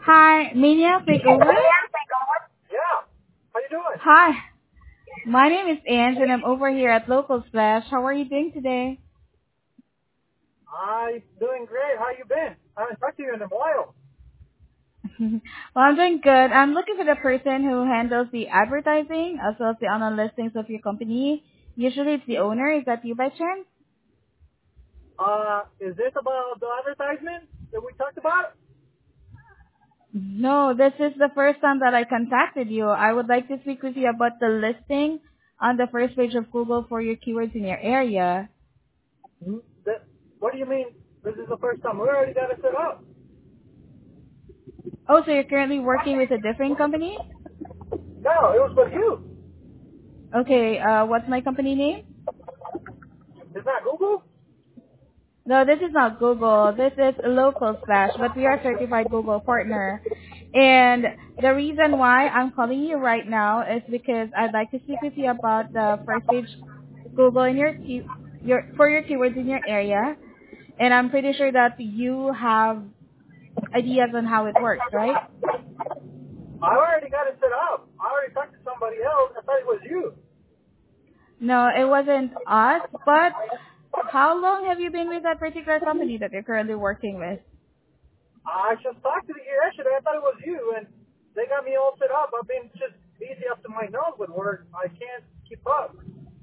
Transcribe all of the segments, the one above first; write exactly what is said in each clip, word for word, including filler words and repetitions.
Hi, Maniac Makeover. Yeah. How you doing? Hi, my name is Ange and I'm over here at Local Splash. How are you doing today? I'm doing great. How you been? I haven't talked to you in a while. Well, I'm doing good. I'm looking for the person who handles the advertising as well as the online listings of your company. Usually it's the owner. Is that you by chance? Uh, is this about the advertisement that we talked about? No, this is the first time that I contacted you. I would like to speak with you about the listing on the first page of Google for your keywords in your area. Hmm? That, what do you mean? This is the first time. We already got it set up. Oh, so you're currently working with a different company? No, it was with you. Okay, uh, what's my company name? Is that Google? No, this is not Google. This is Local Slash, but we are certified Google partner. And the reason why I'm calling you right now is because I'd like to speak with you about the first page Google in your key, your for your keywords in your area. And I'm pretty sure that you have ideas on how it works, right? I already got it set up. I already talked to somebody else. I thought it was you. No, it wasn't us, but how long have you been with that particular company that you're currently working with? I just talked to you yesterday. I thought it was you, and they got me all set up. I've been just busy up to my nose with work. I can't keep up.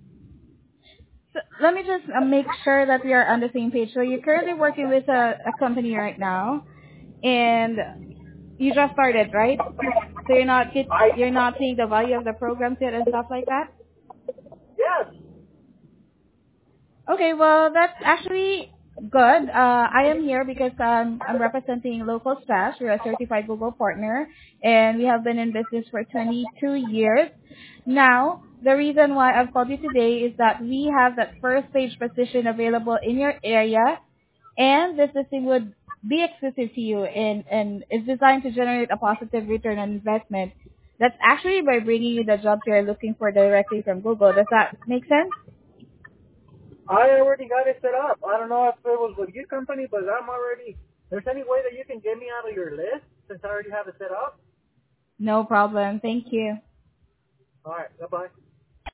So let me just uh, make sure that we are on the same page. So you're currently working with a, a company right now, and you just started, right? So you're not get, I, you're not seeing the value of the programs yet and stuff like that. yes. Okay, well that's actually good. Uh, I am here because um, I'm representing Local Stash. We're a certified Google partner, and we have been in business for twenty-two years. Now, the reason why I've called you today is that we have that first page position available in your area, and this listing would be exclusive to you and, and is designed to generate a positive return on investment. That's actually by bringing you the jobs you're looking for directly from Google. Does that make sense? I already got it set up. I don't know if it was with your company, but I'm already. There's any way that you can get me out of your list since I already have it set up? No problem. Thank you. All right. Bye bye.